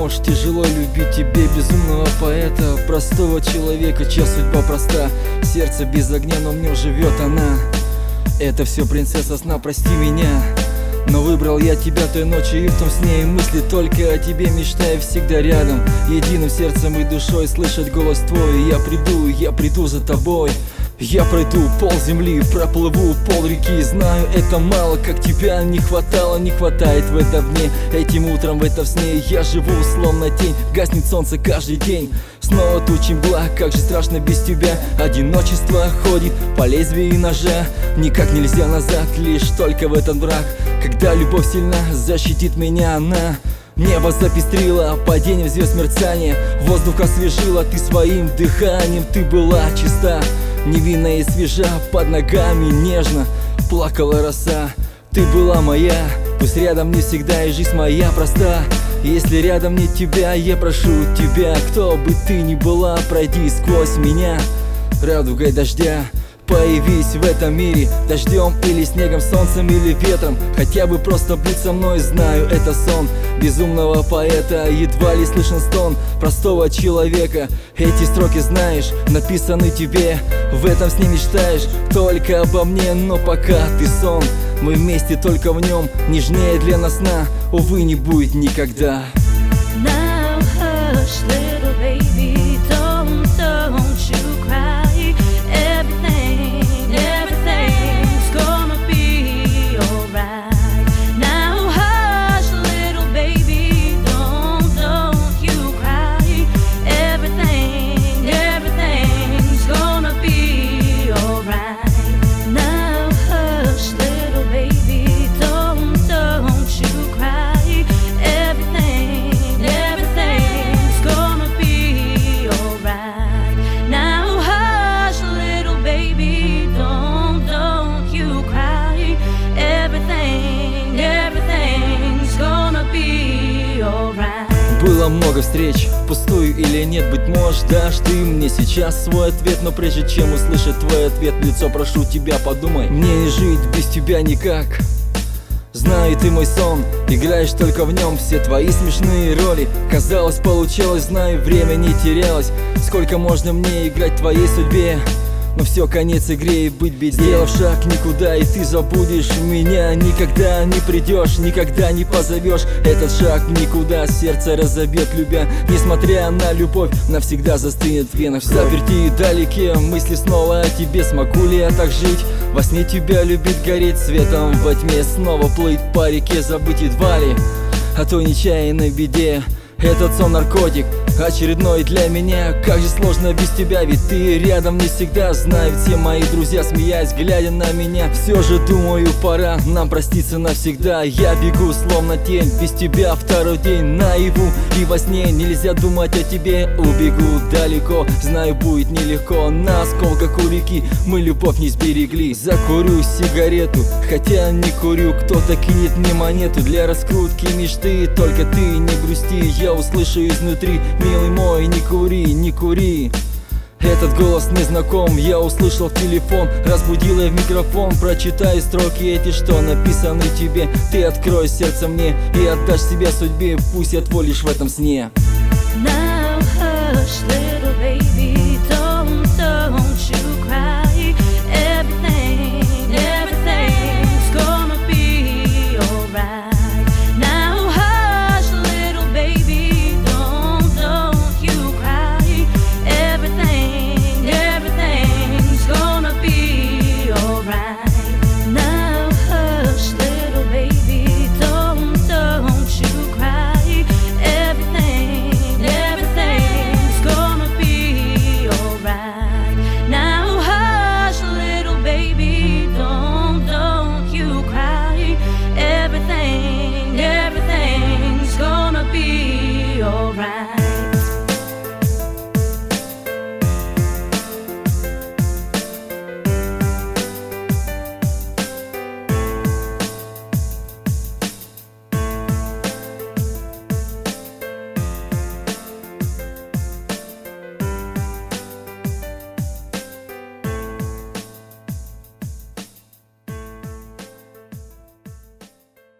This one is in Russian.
уж тяжело любить тебе, безумного поэта, простого человека, чья судьба проста. Сердце без огня, но в нем живет она. Это все принцесса сна, прости меня. Но выбрал я тебя той ночью и в том сне, и мысли только о тебе, мечтаю всегда рядом, единым сердцем и душой слышать голос твой. Я приду за тобой. Я пройду пол земли, проплыву пол реки. Знаю, это мало, как тебя не хватало, не хватает в этом дне. Этим утром в этом сне я живу словно тень. Гаснет солнце каждый день, снова тучи мгла. Как же страшно без тебя, одиночество ходит по лезвию ножа. Никак нельзя назад, лишь только в этот брак. Когда любовь сильна, защитит меня она. Небо запестрило падением звезд мерцания, воздух освежила ты своим дыханием. Ты была чиста, невинная и свежа, под ногами нежно плакала роса. Ты была моя, пусть рядом не всегда и жизнь моя проста. Если рядом нет тебя, я прошу тебя, кто бы ты ни была, пройди сквозь меня радугой дождя. Появись в этом мире дождем или снегом, солнцем или ветром. Хотя бы просто будь со мной, знаю, это сон безумного поэта. Едва ли слышен стон простого человека. Эти строки, знаешь, написаны тебе. В этом сне мечтаешь только обо мне, но пока ты сон, мы вместе только в нем. Нежнее для нас сна, увы, не будет никогда. Now hush, little baby, don't you cry. Everything's gonna be alright. Now hush, little baby, don't you cry. Everything's gonna be alright. Now hush, little baby, don't you cry. Everything's gonna be alright. Now hush, little baby, don't you cry. Everything's gonna be alright. Было много встреч, пустую или нет, быть может, дашь ты мне сейчас свой ответ. Но прежде чем услышать твой ответ в лицо, прошу тебя, подумай, мне не жить без тебя никак. Знаю, ты мой сон, играешь только в нем все твои смешные роли. Казалось, получалось, знаю, время не терялось. Сколько можно мне играть в твоей судьбе? Но все, конец игре и быть беде. Сделав шаг никуда, и ты забудешь меня. Никогда не придешь, никогда не позовешь. Этот шаг никуда, сердце разобьет, любя. Несмотря на любовь, навсегда застынет в венах. В заперти далеке, мысли снова о тебе. Смогу ли я так жить? Во сне тебя любить, гореть светом во тьме. Снова плыть по реке, забыть едва ли о той нечаянной беде. Этот сон наркотик, очередной для меня. Как же сложно без тебя, ведь ты рядом не всегда. Знают все мои друзья, смеясь, глядя на меня. Все же думаю, пора нам проститься навсегда. Я бегу, словно тень, без тебя второй день наяву. И во сне нельзя думать о тебе. Убегу далеко, знаю, будет нелегко. На осколках у реки мы любовь не сберегли. Закурю сигарету, хотя не курю. Кто-то кинет мне монету для раскрутки мечты. Только ты не грусти, я услышу изнутри: милый мой, не кури, не кури. Этот голос незнаком, я услышал в телефон. Разбудила в микрофон, прочитай строки эти, что написаны тебе. Ты открой сердце мне и отдашь себя судьбе. Пусть я твой лишь в этом сне. Now hush,